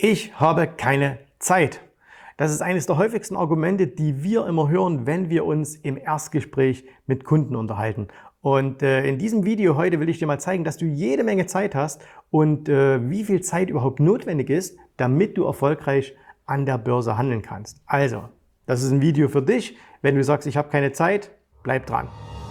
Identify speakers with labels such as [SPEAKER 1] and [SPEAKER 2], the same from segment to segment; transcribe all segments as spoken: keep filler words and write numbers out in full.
[SPEAKER 1] Ich habe keine Zeit. Das ist eines der häufigsten Argumente, die wir immer hören, wenn wir uns im Erstgespräch mit Kunden unterhalten. Und äh, in diesem Video heute will ich dir mal zeigen, dass du jede Menge Zeit hast und äh, wie viel Zeit überhaupt notwendig ist, damit du erfolgreich an der Börse handeln kannst. Also, das ist ein Video für dich. Wenn du sagst, ich habe keine Zeit, bleib dran.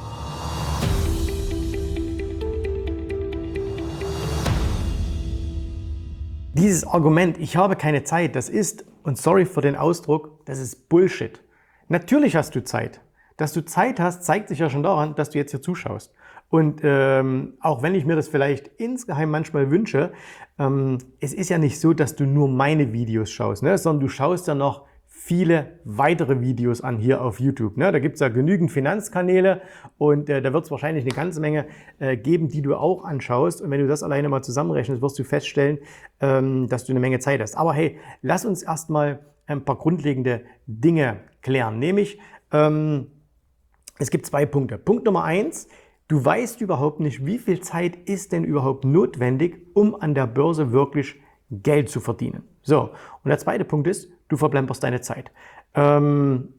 [SPEAKER 1] Dieses Argument, ich habe keine Zeit, das ist, und sorry für den Ausdruck, das ist Bullshit. Natürlich hast du Zeit. Dass du Zeit hast, zeigt sich ja schon daran, dass du jetzt hier zuschaust. Und ähm, auch wenn ich mir das vielleicht insgeheim manchmal wünsche, ähm, es ist ja nicht so, dass du nur meine Videos schaust, ne? Sondern du schaust ja noch viele weitere Videos an hier auf YouTube. Ne? Da gibt es ja genügend Finanzkanäle und äh, da wird es wahrscheinlich eine ganze Menge äh, geben, die du auch anschaust. Und wenn du das alleine mal zusammenrechnest, wirst du feststellen, ähm, dass du eine Menge Zeit hast. Aber hey, lass uns erstmal ein paar grundlegende Dinge klären. Nämlich, ähm, es gibt zwei Punkte. Punkt Nummer eins, du weißt überhaupt nicht, wie viel Zeit ist denn überhaupt notwendig, um an der Börse wirklich Geld zu verdienen. So, und der zweite Punkt ist, du verplemperst deine Zeit. Ähm,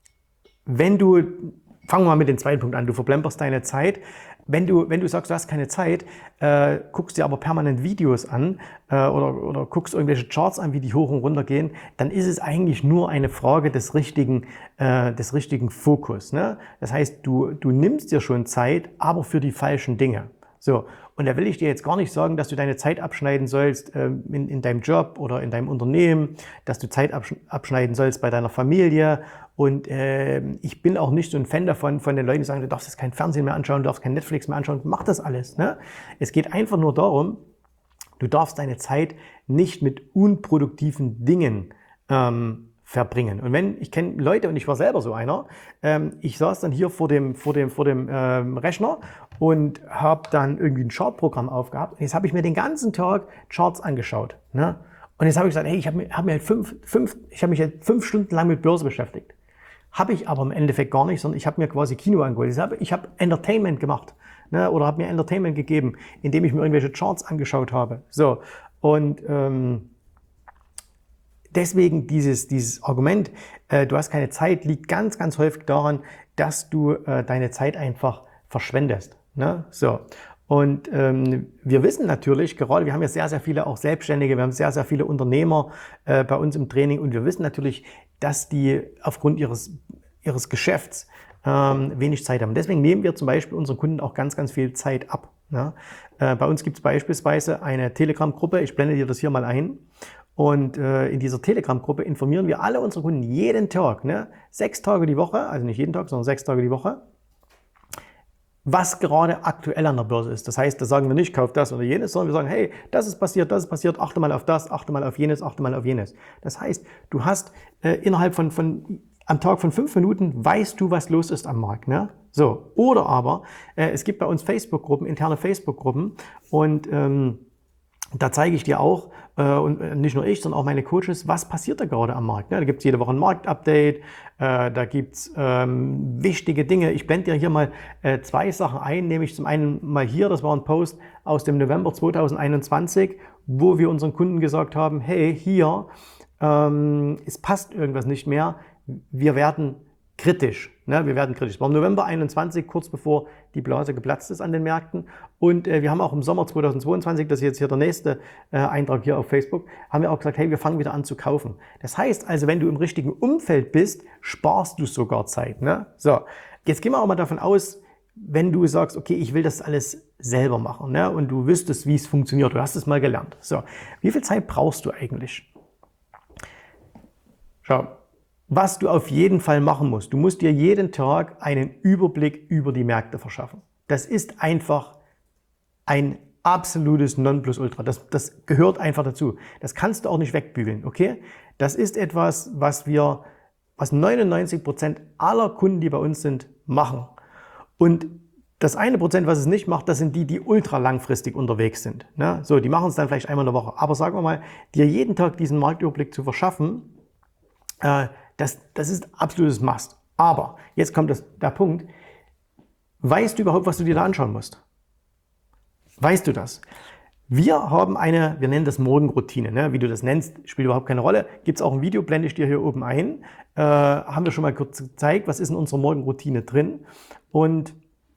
[SPEAKER 1] wenn du, fangen wir mal mit dem zweiten Punkt an, du verplemperst deine Zeit. Wenn du, wenn du sagst, du hast keine Zeit, äh, guckst dir aber permanent Videos an äh, oder, oder guckst irgendwelche Charts an, wie die hoch und runter gehen, dann ist es eigentlich nur eine Frage des richtigen, äh, des richtigen Fokus. Ne? Das heißt, du, du nimmst dir schon Zeit, aber für die falschen Dinge. So, und da will ich dir jetzt gar nicht sagen, dass du deine Zeit abschneiden sollst ähm, in, in deinem Job oder in deinem Unternehmen, dass du Zeit abschneiden sollst bei deiner Familie. Und äh, ich bin auch nicht so ein Fan davon, von den Leuten, die sagen, du darfst jetzt kein Fernsehen mehr anschauen, du darfst kein Netflix mehr anschauen. Mach das alles. Ne? Es geht einfach nur darum, du darfst deine Zeit nicht mit unproduktiven Dingen ähm, verbringen. Und wenn, ich kenne Leute, und ich war selber so einer, ähm, ich saß dann hier vor dem, vor dem, vor dem ähm, Rechner und habe dann irgendwie ein Chartprogramm aufgehabt. Und jetzt habe ich mir den ganzen Tag Charts angeschaut. Ne? Und jetzt habe ich gesagt, hey, ich habe hab mir halt fünf, fünf, ich habe mich halt fünf Stunden lang mit Börse beschäftigt. Habe ich aber im Endeffekt gar nicht, sondern ich habe mir quasi Kino angeholt. Ich habe, ich habe Entertainment gemacht, ne? Oder habe mir Entertainment gegeben, indem ich mir irgendwelche Charts angeschaut habe. So, und ähm, deswegen dieses, dieses Argument, äh, du hast keine Zeit, liegt ganz, ganz häufig daran, dass du äh, deine Zeit einfach verschwendest. Ne? So. Und ähm, wir wissen natürlich, gerade wir haben ja sehr, sehr viele auch Selbstständige, wir haben sehr, sehr viele Unternehmer äh, bei uns im Training und wir wissen natürlich, dass die aufgrund ihres, ihres Geschäfts ähm, wenig Zeit haben. Deswegen nehmen wir zum Beispiel unseren Kunden auch ganz, ganz viel Zeit ab. Ne? Äh, bei uns gibt es beispielsweise eine Telegram-Gruppe, ich blende dir das hier mal ein. Und äh, in dieser Telegram-Gruppe informieren wir alle unsere Kunden jeden Tag, ne, sechs Tage die Woche, also nicht jeden Tag, sondern sechs Tage die Woche, was gerade aktuell an der Börse ist. Das heißt, da sagen wir nicht, kauf das oder jenes, sondern wir sagen, hey, das ist passiert, das ist passiert, achte mal auf das, achte mal auf jenes, achte mal auf jenes. Das heißt, du hast äh, innerhalb von, von, am Tag von fünf Minuten, weißt du, was los ist am Markt. Ne? So. Oder aber, äh, es gibt bei uns Facebook-Gruppen, interne Facebook-Gruppen und ähm, da zeige ich dir auch, äh, und nicht nur ich, sondern auch meine Coaches, was passiert da gerade am Markt. Ne? Da gibt es jede Woche ein Marktupdate, äh, da gibt es ähm, wichtige Dinge. Ich blende dir hier mal äh, zwei Sachen ein, nämlich zum einen mal hier, das war ein Post aus dem November zweitausendeinundzwanzig, wo wir unseren Kunden gesagt haben, hey, hier, ähm, es passt irgendwas nicht mehr, wir werden kritisch. Ne? Wir werden kritisch. Es war im November einundzwanzig, kurz bevor die Blase geplatzt ist an den Märkten. Und äh, wir haben auch im Sommer zweitausendzweiundzwanzig, das ist jetzt hier der nächste äh, Eintrag hier auf Facebook, haben wir auch gesagt, hey, wir fangen wieder an zu kaufen. Das heißt also, wenn du im richtigen Umfeld bist, sparst du sogar Zeit. Ne? So, jetzt gehen wir auch mal davon aus, wenn du sagst, okay, ich will das alles selber machen, ne? Und du wüsstest, wie es funktioniert, du hast es mal gelernt. So, wie viel Zeit brauchst du eigentlich? Schau. Was du auf jeden Fall machen musst, du musst dir jeden Tag einen Überblick über die Märkte verschaffen. Das ist einfach ein absolutes Nonplusultra. Das, das gehört einfach dazu. Das kannst du auch nicht wegbügeln, okay? Das ist etwas, was wir, was neunundneunzig Prozent aller Kunden, die bei uns sind, machen. Und das eine Prozent, was es nicht macht, das sind die, die ultra langfristig unterwegs sind. Ne? So, die machen es dann vielleicht einmal in der Woche. Aber sagen wir mal, dir jeden Tag diesen Marktüberblick zu verschaffen, äh, Das, das ist absolutes Must. Aber jetzt kommt das, der Punkt, weißt du überhaupt, was du dir da anschauen musst? Weißt du das? Wir haben eine, wir nennen das Morgenroutine, ne? Wie du das nennst, spielt überhaupt keine Rolle. Gibt es auch ein Video, blende ich dir hier oben ein. Äh, haben wir schon mal kurz gezeigt, was ist in unserer Morgenroutine drin und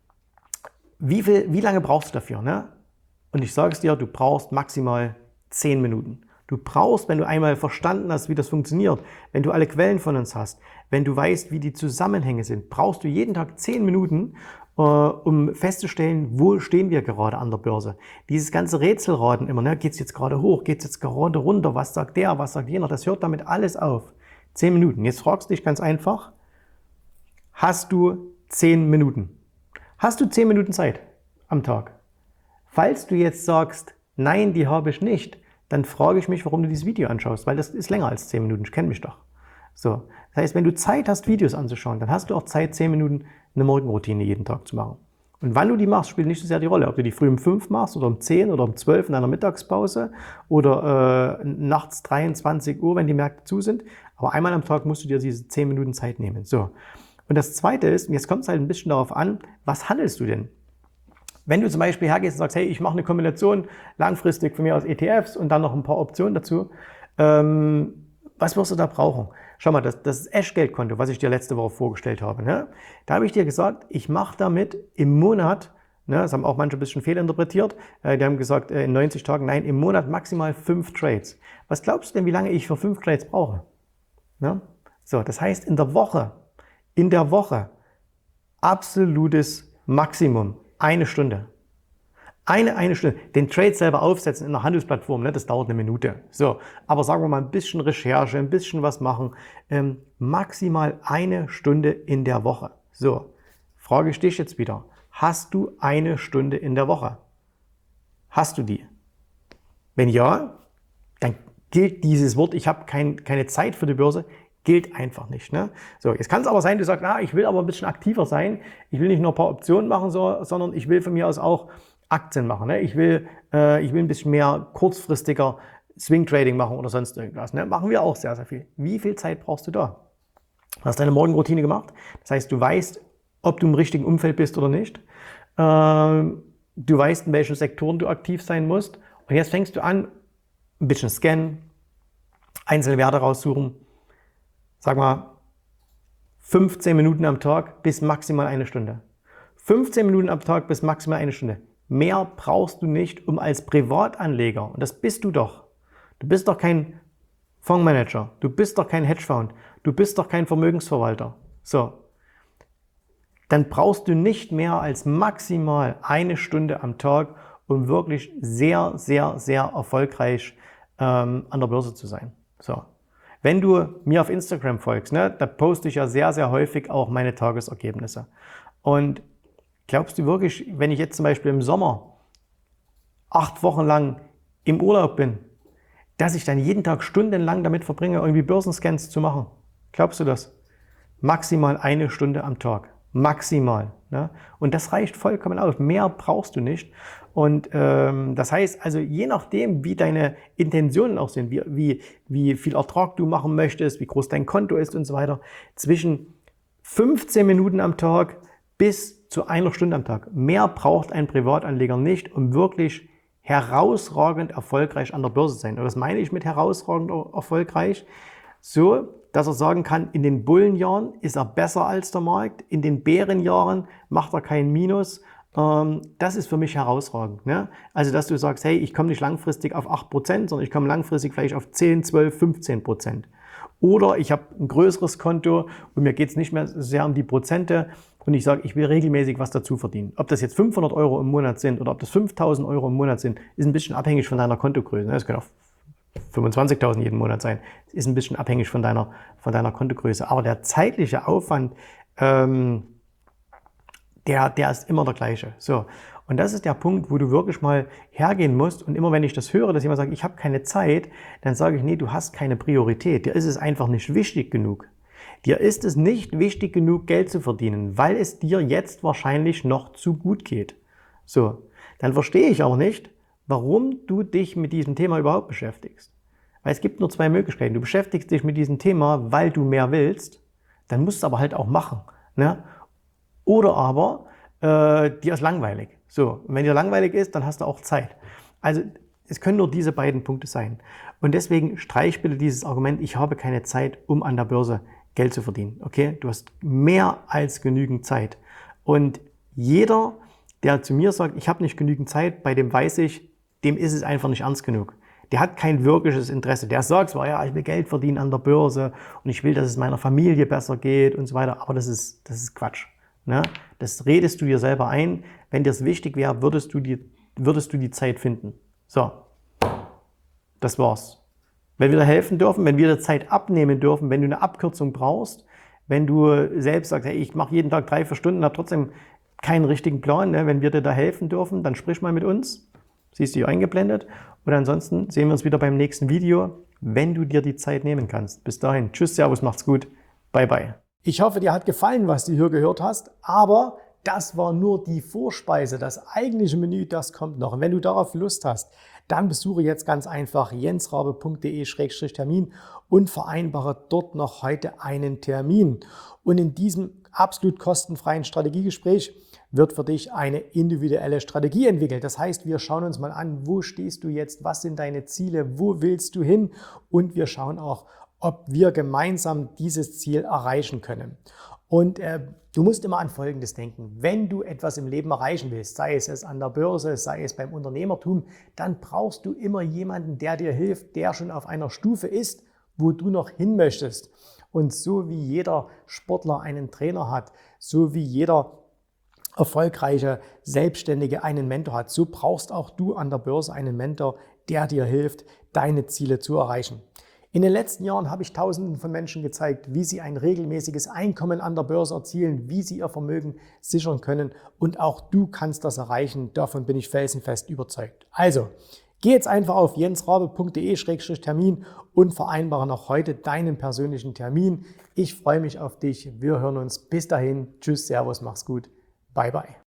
[SPEAKER 1] wie, viel, wie lange brauchst du dafür? Ne? Und ich sage es dir, du brauchst maximal zehn Minuten. Du brauchst, wenn du einmal verstanden hast, wie das funktioniert, wenn du alle Quellen von uns hast, wenn du weißt, wie die Zusammenhänge sind, brauchst du jeden Tag zehn Minuten, äh, um festzustellen, wo stehen wir gerade an der Börse. Dieses ganze Rätselraten immer, ne? Geht es jetzt gerade hoch, geht es jetzt gerade runter, was sagt der, was sagt jener, das hört damit alles auf. zehn Minuten. Jetzt fragst du dich ganz einfach, hast du zehn Minuten? Hast du zehn Minuten Zeit am Tag? Falls du jetzt sagst, nein, die habe ich nicht, dann frage ich mich, warum du dieses Video anschaust, weil das ist länger als zehn Minuten, ich kenne mich doch. So. Das heißt, wenn du Zeit hast, Videos anzuschauen, dann hast du auch Zeit, zehn Minuten eine Morgenroutine jeden Tag zu machen. Und wann du die machst, spielt nicht so sehr die Rolle, ob du die früh um fünf machst oder um zehn oder um zwölf in einer Mittagspause oder äh, nachts dreiundzwanzig Uhr, wenn die Märkte zu sind. Aber einmal am Tag musst du dir diese zehn Minuten Zeit nehmen. So. Und das Zweite ist, und jetzt kommt es halt ein bisschen darauf an, was handelst du denn? Wenn du zum Beispiel hergehst und sagst, hey, ich mache eine Kombination langfristig von mir aus E T Fs und dann noch ein paar Optionen dazu, ähm, was wirst du da brauchen? Schau mal, das, das Eschgeldkonto, was ich dir letzte Woche vorgestellt habe, ne? Da habe ich dir gesagt, ich mache damit im Monat, ne, das haben auch manche ein bisschen fehlinterpretiert, äh, die haben gesagt, äh, in neunzig Tagen, nein, im Monat maximal fünf Trades. Was glaubst du denn, wie lange ich für fünf Trades brauche? Ne? So, das heißt, in der Woche, in der Woche absolutes Maximum. Eine Stunde. Eine, eine Stunde. Den Trade selber aufsetzen in einer Handelsplattform, ne, das dauert eine Minute. So, aber sagen wir mal ein bisschen Recherche, ein bisschen was machen. Ähm, maximal eine Stunde in der Woche. So, frage ich dich jetzt wieder. Hast du eine Stunde in der Woche? Hast du die? Wenn ja, dann gilt dieses Wort, ich habe kein, keine Zeit für die Börse, gilt einfach nicht. Ne? So, jetzt kann es aber sein, du sagst, na, ich will aber ein bisschen aktiver sein. Ich will nicht nur ein paar Optionen machen, so, sondern ich will von mir aus auch Aktien machen. Ne? Ich, will, äh, ich will ein bisschen mehr kurzfristiger Swing Trading machen oder sonst irgendwas. Ne? Machen wir auch sehr, sehr viel. Wie viel Zeit brauchst du da? Du hast deine Morgenroutine gemacht. Das heißt, du weißt, ob du im richtigen Umfeld bist oder nicht. Ähm, du weißt, in welchen Sektoren du aktiv sein musst. Und jetzt fängst du an, ein bisschen scannen, einzelne Werte raussuchen. Sag mal, fünfzehn Minuten am Tag bis maximal eine Stunde. fünfzehn Minuten am Tag bis maximal eine Stunde. Mehr brauchst du nicht, um als Privatanleger, und das bist du doch, du bist doch kein Fondsmanager, du bist doch kein Hedgefonds, du bist doch kein Vermögensverwalter. So, dann brauchst du nicht mehr als maximal eine Stunde am Tag, um wirklich sehr, sehr, sehr erfolgreich ähm, an der Börse zu sein. So. Wenn du mir auf Instagram folgst, ne, da poste ich ja sehr, sehr häufig auch meine Tagesergebnisse. Und glaubst du wirklich, wenn ich jetzt zum Beispiel im Sommer acht Wochen lang im Urlaub bin, dass ich dann jeden Tag stundenlang damit verbringe, irgendwie Börsenscans zu machen? Glaubst du das? Maximal eine Stunde am Tag. Maximal. Ne? Und das reicht vollkommen aus. Mehr brauchst du nicht. Und ähm, das heißt, also je nachdem, wie deine Intentionen auch sind, wie, wie, wie viel Ertrag du machen möchtest, wie groß dein Konto ist und so weiter, zwischen fünfzehn Minuten am Tag bis zu einer Stunde am Tag. Mehr braucht ein Privatanleger nicht, um wirklich herausragend erfolgreich an der Börse zu sein. Und was meine ich mit herausragend erfolgreich? So, dass er sagen kann, in den Bullenjahren ist er besser als der Markt, in den Bärenjahren macht er kein Minus. Das ist für mich herausragend. Ne? Also, dass du sagst, hey, ich komme nicht langfristig auf acht Prozent, sondern ich komme langfristig vielleicht auf zehn, zwölf, fünfzehn Prozent. Oder ich habe ein größeres Konto und mir geht es nicht mehr sehr um die Prozente und ich sage, ich will regelmäßig was dazu verdienen. Ob das jetzt fünfhundert Euro im Monat sind oder ob das fünftausend Euro im Monat sind, ist ein bisschen abhängig von deiner Kontogröße. Das können auch fünfundzwanzigtausend jeden Monat sein. Das ist ein bisschen abhängig von deiner, von deiner Kontogröße. Aber der zeitliche Aufwand, ähm, der, der ist immer der gleiche. So. Und das ist der Punkt, wo du wirklich mal hergehen musst. Und immer wenn ich das höre, dass jemand sagt, ich habe keine Zeit, dann sage ich, nee, du hast keine Priorität. Dir ist es einfach nicht wichtig genug. Dir ist es nicht wichtig genug, Geld zu verdienen, weil es dir jetzt wahrscheinlich noch zu gut geht. So, dann verstehe ich auch nicht, warum du dich mit diesem Thema überhaupt beschäftigst. Weil es gibt nur zwei Möglichkeiten. Du beschäftigst dich mit diesem Thema, weil du mehr willst, dann musst du es aber halt auch machen. Ne? Oder aber, äh, dir ist langweilig. So, und wenn dir langweilig ist, dann hast du auch Zeit. Also es können nur diese beiden Punkte sein. Und deswegen streich bitte dieses Argument, ich habe keine Zeit, um an der Börse Geld zu verdienen. Okay? Du hast mehr als genügend Zeit. Und jeder, der zu mir sagt, ich habe nicht genügend Zeit, bei dem weiß ich, dem ist es einfach nicht ernst genug. Der hat kein wirkliches Interesse. Der sagt zwar, ja, ich will Geld verdienen an der Börse und ich will, dass es meiner Familie besser geht und so weiter, aber das ist, das ist Quatsch. Ne? Das redest du dir selber ein. Wenn dir es wichtig wäre, würdest du, die, würdest du die Zeit finden. So, das war's. Wenn wir dir helfen dürfen, wenn wir dir Zeit abnehmen dürfen, wenn du eine Abkürzung brauchst, wenn du selbst sagst, hey, ich mache jeden Tag drei, vier Stunden, habe trotzdem keinen richtigen Plan, ne? Wenn wir dir da helfen dürfen, dann sprich mal mit uns. Siehst du hier eingeblendet. Und ansonsten sehen wir uns wieder beim nächsten Video, wenn du dir die Zeit nehmen kannst. Bis dahin, tschüss, servus, macht's gut, bye bye. Ich hoffe, dir hat gefallen, was du hier gehört hast, aber das war nur die Vorspeise. Das eigentliche Menü, das kommt noch. Und wenn du darauf Lust hast, dann besuche jetzt ganz einfach jensrabe punkt de Schrägstrich Termin und vereinbare dort noch heute einen Termin. Und in diesem absolut kostenfreien Strategiegespräch wird für dich eine individuelle Strategie entwickelt. Das heißt, wir schauen uns mal an, wo stehst du jetzt, was sind deine Ziele, wo willst du hin, und wir schauen auch, ob wir gemeinsam dieses Ziel erreichen können. Und äh, du musst immer an Folgendes denken: Wenn du etwas im Leben erreichen willst, sei es an der Börse, sei es beim Unternehmertum, dann brauchst du immer jemanden, der dir hilft, der schon auf einer Stufe ist, wo du noch hin möchtest. Und so wie jeder Sportler einen Trainer hat, so wie jeder erfolgreiche Selbstständige einen Mentor hat, so brauchst auch du an der Börse einen Mentor, der dir hilft, deine Ziele zu erreichen. In den letzten Jahren habe ich Tausenden von Menschen gezeigt, wie sie ein regelmäßiges Einkommen an der Börse erzielen, wie sie ihr Vermögen sichern können, und auch du kannst das erreichen. Davon bin ich felsenfest überzeugt. Also, geh jetzt einfach auf jensrabe punkt de Schrägstrich Termin und vereinbare noch heute deinen persönlichen Termin. Ich freue mich auf dich. Wir hören uns. Bis dahin. Tschüss, servus, mach's gut. Bye, bye.